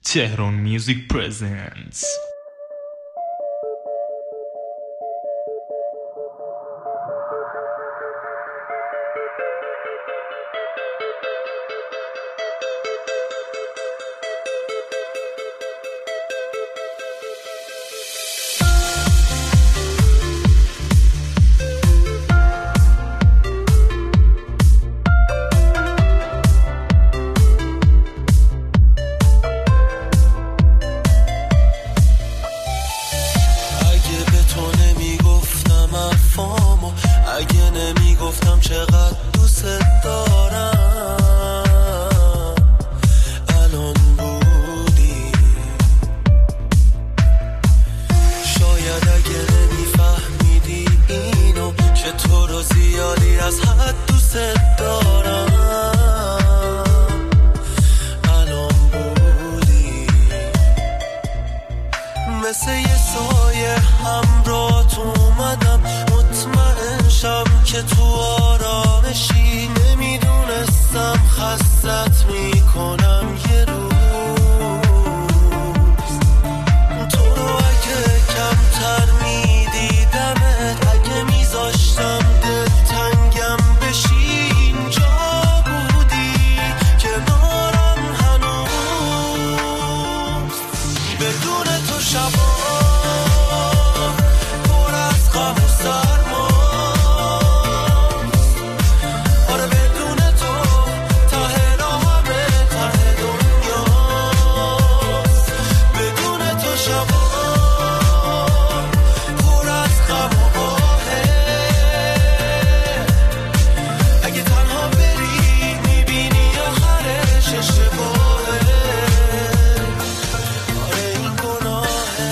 Tehran Music presents. اگه نمیگفتم چقدر دوست دارم الان بودی. شاید اگه نمیفهمیدی اینو که تو رو زیادی از حد دوست دارم الان بودی. مثل یه سایه همراهت اومدم، مطمئن شم که تو آرامشی. نمیدونستم خستت میکنم یه روز. تو رو اگه کمتر میدیدمت، اگه میذاشتم دلتنگم بشی، اینجا بودی کنارم هنوز. بدون تو شبا پر از غم و سرما، آره بدون تو ته راهمه ته دنیاست. بدون تو شبا پر از غم و آهه، اگه تنها بری میبینی آخرش اشتباهه. آره این گناهه.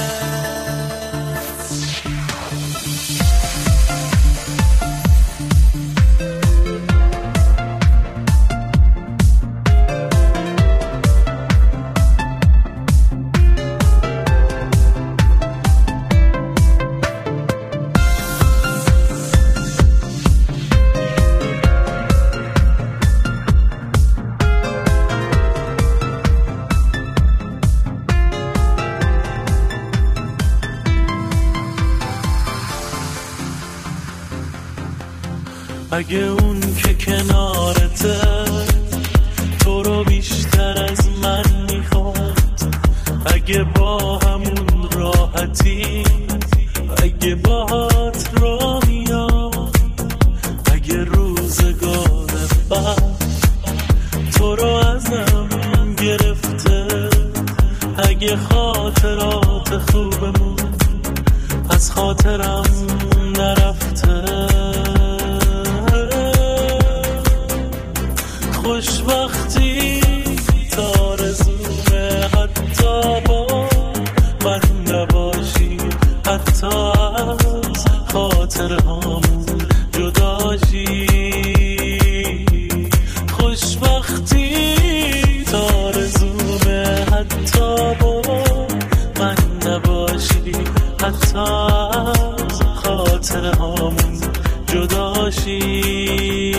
اگه اون که کنارته تو رو بیشتر از من میخواد، اگه با همون راحتی، اگه باهات را میاد، اگه روزگار بعد تو رو ازم گرفته، اگه خاطرات خوبمون از خاطرم نرفته، خوشبختی تارزونه حتی با من نباشی، حتی از خاطرهامون جداشی. خوشبختی تارزونه حتی با من نباشی، حتی از خاطرهامون جداشی.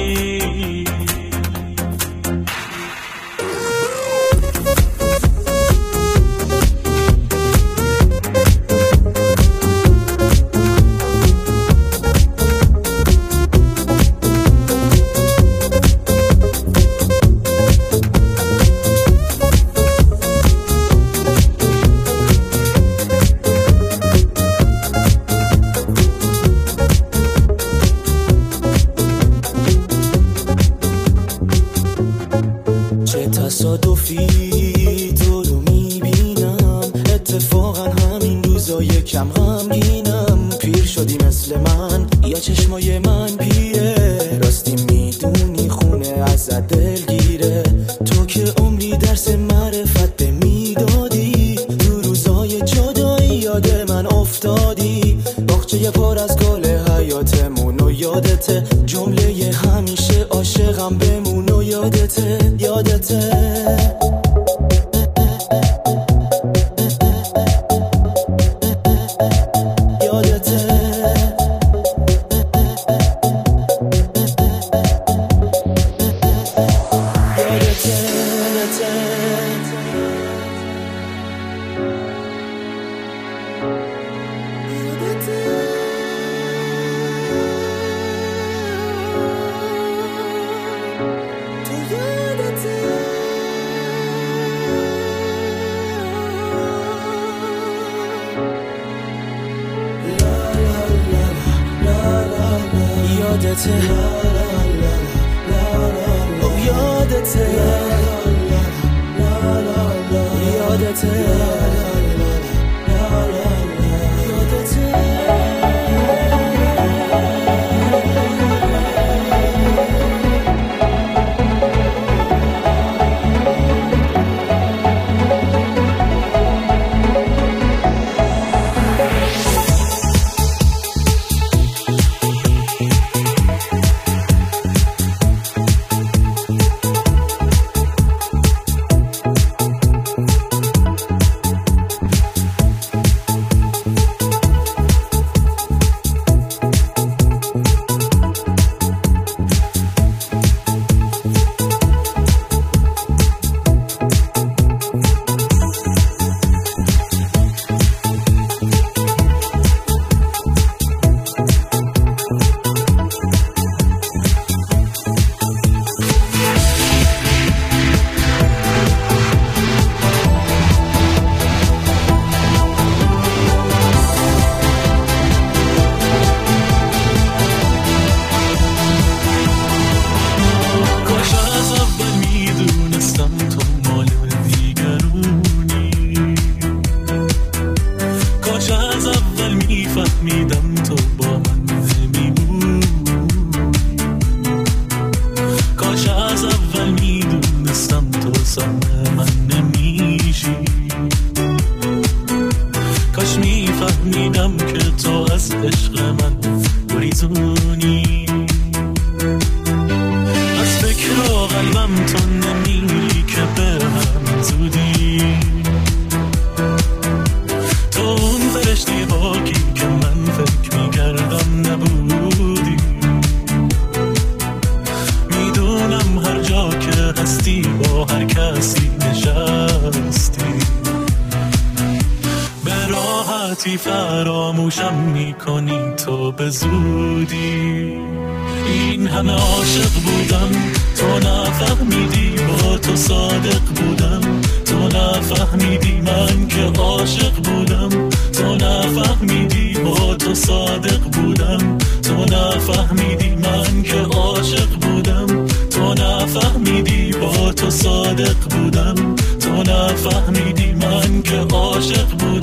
تصادفی تو رو میبینم، اتفاقا همین روزا یکم غمگینم. پیر شدی مثل من یا چشمای من پیره، راستی میدونی خونه ازت دلگیره. تو که عمری درس معرفت به میدادی، تو روزای جدایی یاد من افتادی. باغچه پر از گل حیاتمون و یادته، جمله همیشه عاشقم بمون و یادته. یادته یادته یادته فراموشم میکنی تو به زودی. این همه عاشق بودم تو نفهمیدی، با تو صادق بودم تو نفهمیدی، من که عاشق بودم تو نفهمیدی، با تو صادق بودم تو نفهمیدی، من که عاشق بودم تو نفهمیدی، با تو صادق بودم تو نفهمیدی، من که عاشق بودم